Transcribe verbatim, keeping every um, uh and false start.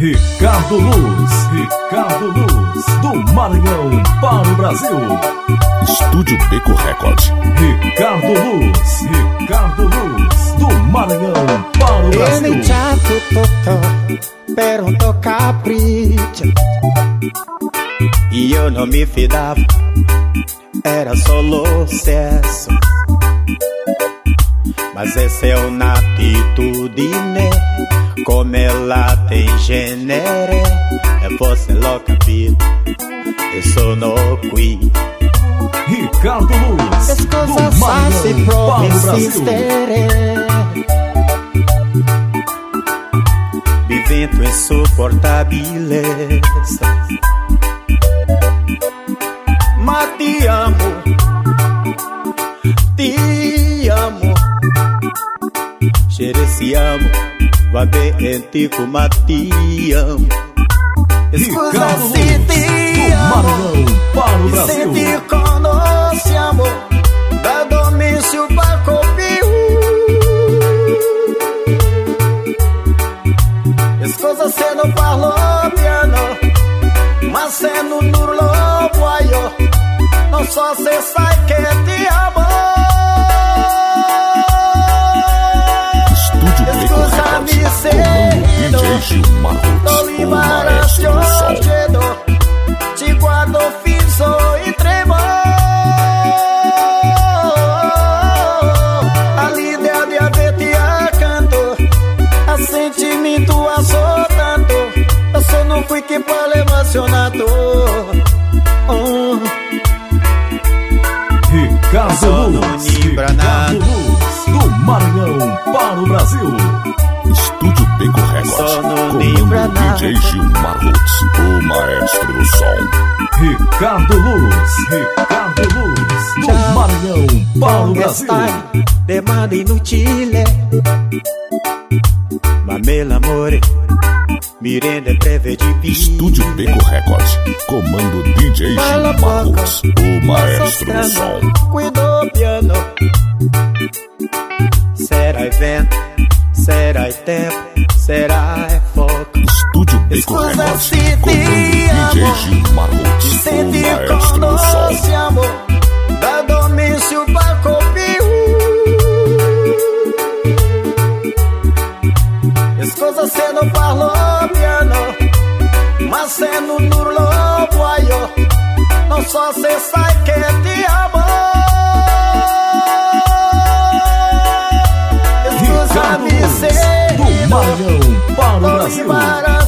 Ricardo Luz, Ricardo Luz, do Maranhão para o Brasil. Estúdio Beco Record. Ricardo Luz, Ricardo Luz, do Maranhão para o Brasil. Ele già tutto to, per un tuo capriccio. Io non mi fidavo, era solo sesso. Mas essa é uma atitudine, come ela tem genere. E você l'ho capito, e sono qui. Ricardo Luz, As coisas fáceis pra insistere. Vivendo insuportabile. Ma ti amo, ti amo. Cereciamo, va bene ma ti amo. Scusa se ti amo, e se ti conosciamo, da domicilio Paco Più. Scusa se non parlo piano, ma se non urlo muoio, non so se sai che ti amo. Scusami se D J Gilmarro, o maestro do som. Ti guardo fisso e tremo. All'idea di averti accanto, a sentimento a soltanto. Eu sono qui che parlo emozionato. Oh. Ricardo Luz, Ricardo Luz, do Maranhão para o Brasil. Estúdio Beco Record, comando D J Gilmarro, o maestro do som. Ricardo Luz, Ricardo Luz, do Maranhão para o Brasil. Demanda inutile, ma me l'amore mi rende prevedibile. Estúdio Beco Record, comando D J Gilmarro, o maestro do som. Cuido piano, será vento, será tempo, será foco. Estúdio Beco Record, comando D J Gilmarro, o maestro do som. Da domicilio Paco Più. Scusa se non parlo piano, ma se non urlo muoio, non so se sai che ti amo. Scusami se do Maranhão para o Brasil.